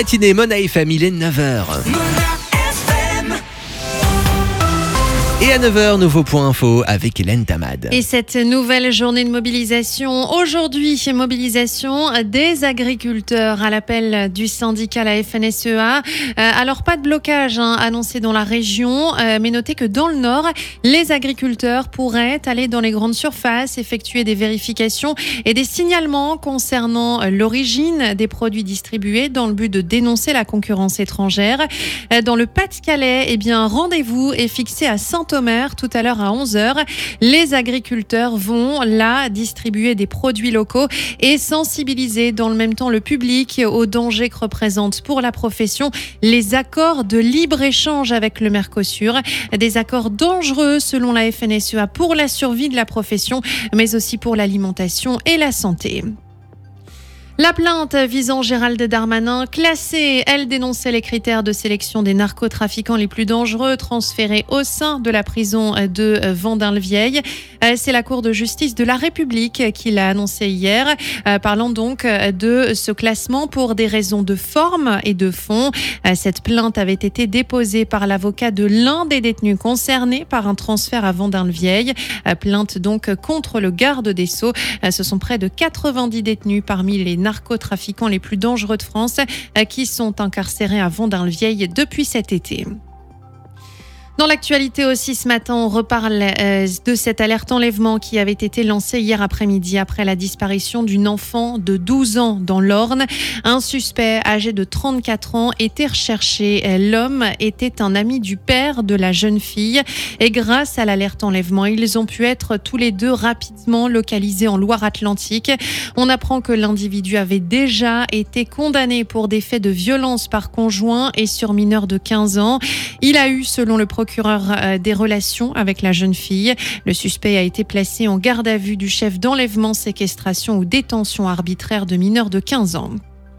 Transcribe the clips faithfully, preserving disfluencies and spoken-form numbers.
matinée, Mona F M, il est neuf heures. Et à neuf heures, nouveau point info avec Hélène Tamad. Et cette nouvelle journée de mobilisation, aujourd'hui, mobilisation des agriculteurs à l'appel du syndicat, la F N S E A. Euh, alors, pas de blocage hein, annoncé dans la région, euh, mais notez que dans le Nord, les agriculteurs pourraient aller dans les grandes surfaces, effectuer des vérifications et des signalements concernant l'origine des produits distribués dans le but de dénoncer la concurrence étrangère. Euh, dans le Pas-de-Calais, eh bien, rendez-vous est fixé à Saint-Omer tout à l'heure à onze heures. Les agriculteurs vont là distribuer des produits locaux et sensibiliser dans le même temps le public aux dangers que représentent pour la profession les accords de libre-échange avec le Mercosur. Des accords dangereux selon la F N S E A pour la survie de la profession, mais aussi pour l'alimentation et la santé. La plainte visant Gérald Darmanin, classée, elle dénonçait les critères de sélection des narcotrafiquants les plus dangereux transférés au sein de la prison de Vendin-le-Vieil. C'est la Cour de justice de la République qui l'a annoncé hier, parlant donc de ce classement pour des raisons de forme et de fond. Cette plainte avait été déposée par l'avocat de l'un des détenus concernés par un transfert à Vendin-le-Vieil. Plainte donc contre le garde des Sceaux. Ce sont près de quatre-vingt-dix détenus parmi les narcotrafiquants les plus dangereux de France qui sont incarcérés à Vendin-le-Vieil depuis cet été. Dans l'actualité aussi ce matin, on reparle de cette alerte enlèvement qui avait été lancée hier après-midi après la disparition d'une enfant de douze ans dans l'Orne. Un suspect âgé de trente-quatre ans était recherché. L'homme était un ami du père de la jeune fille et grâce à l'alerte enlèvement, ils ont pu être tous les deux rapidement localisés en Loire-Atlantique. On apprend que l'individu avait déjà été condamné pour des faits de violence par conjoint et sur mineur de quinze ans. Il a eu, selon le procureur, des relations avec la jeune fille. Le suspect a été placé en garde à vue du chef d'enlèvement, séquestration ou détention arbitraire de mineurs de quinze ans.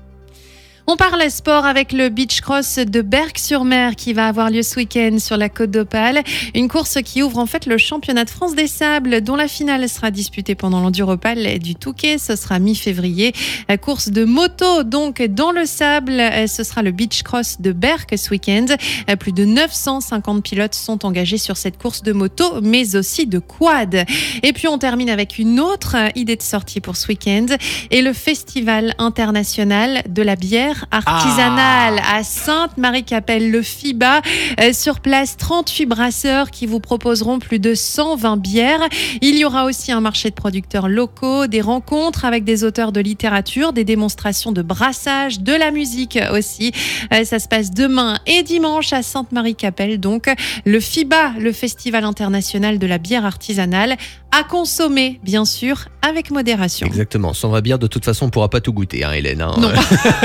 On parle sport avec le beach cross de Berck-sur-Mer qui va avoir lieu ce week-end sur la Côte d'Opale. Une course qui ouvre en fait le championnat de France des sables dont la finale sera disputée pendant l'Enduropale du Touquet. Ce sera mi-février. La course de moto donc dans le sable. Ce sera le beach cross de Berck ce week-end. Plus de neuf cent cinquante pilotes sont engagés sur cette course de moto mais aussi de quad. Et puis on termine avec une autre idée de sortie pour ce week-end et le Festival international de la bière artisanale ah. à Sainte-Marie-Capelle, le F I B A. Euh, sur place, trente-huit brasseurs qui vous proposeront plus de cent vingt bières. Il y aura aussi un marché de producteurs locaux, des rencontres avec des auteurs de littérature, des démonstrations de brassage, de la musique aussi. Euh, ça se passe demain et dimanche à Sainte-Marie-Capelle. Donc, le F I B A, le Festival international de la bière artisanale, à consommer, bien sûr, avec modération. Exactement. Sans vraie bière, de toute façon, on ne pourra pas tout goûter, hein, Hélène. Hein. Non.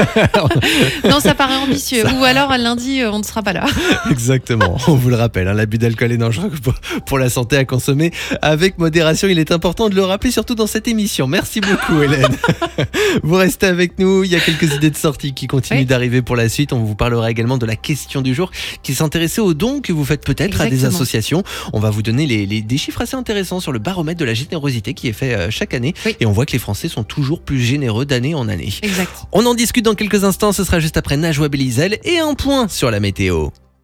Non, ça paraît ambitieux. Ça... Ou alors, lundi, on ne sera pas là. Exactement. On vous le rappelle, hein, l'abus d'alcool est dangereux pour, pour la santé, à consommer avec modération. Il est important de le rappeler, surtout dans cette émission. Merci beaucoup, Hélène. Vous restez avec nous. Il y a quelques idées de sortie qui continuent oui. d'arriver pour la suite. On vous parlera également de la question du jour qui s'intéressait aux dons que vous faites peut-être Exactement. à des associations. On va vous donner les, les, des chiffres assez intéressants sur le baromètre de la générosité qui est fait euh, chaque année. Oui. Et on voit que les Français sont toujours plus généreux d'année en année. Exact. On en discute dans quelques instants. Ce sera juste après Najwa Belizel et un point sur la météo.